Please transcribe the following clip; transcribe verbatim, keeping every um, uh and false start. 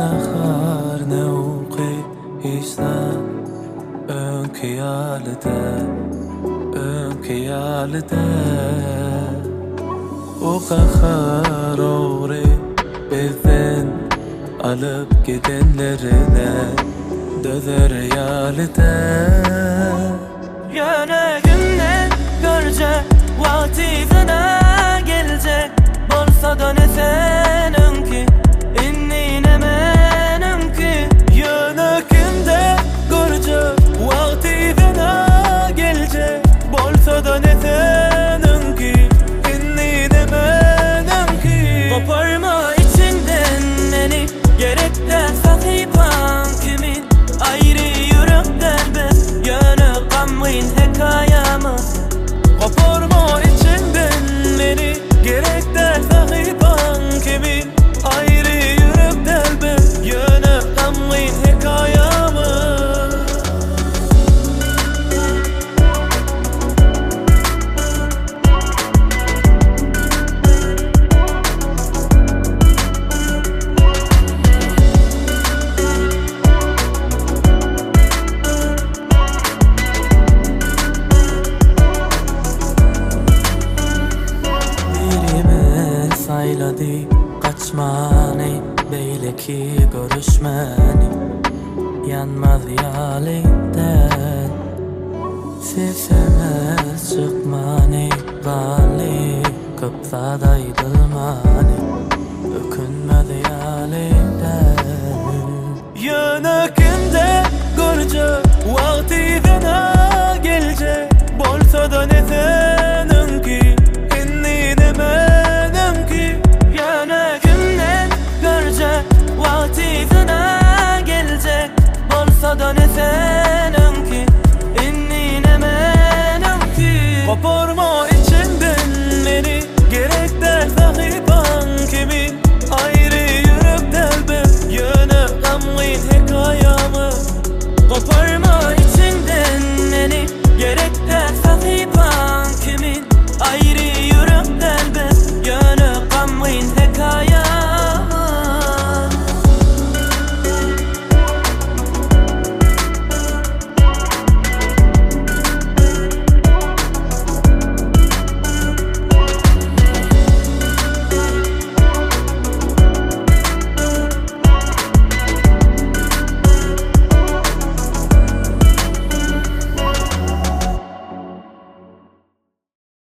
nahar ne uqi isna önkü yalida önkü yalida o qahar uğri bizden alıp gidenlerine dözer yalida Yönegimden görce vakti sana gelecek bolsa da ne senin ki inni ne menim ki Yönegimden görce vakti sana gelecek bolsa da ne senin ki inni ne menim ki Koparma içinden beni gerek de sahiban kimin ayrı yürekten be yönü kamgın hikayemiz Koparma içinden beni gerek de sahiban kimin ayrı yürüp delbe yöne kamgın hikayamı sayladı kaçmani beyleki görüşmeni yanmaz yaliden sesimiz çıkmani bali kıpsa daydılmani ökünmez yaliden Yönekimde görce vakti sana gelecek bolsa da ne senin ki inni ne menim ki Yönegimden görce vakti sana gelecek bolsa da ne sen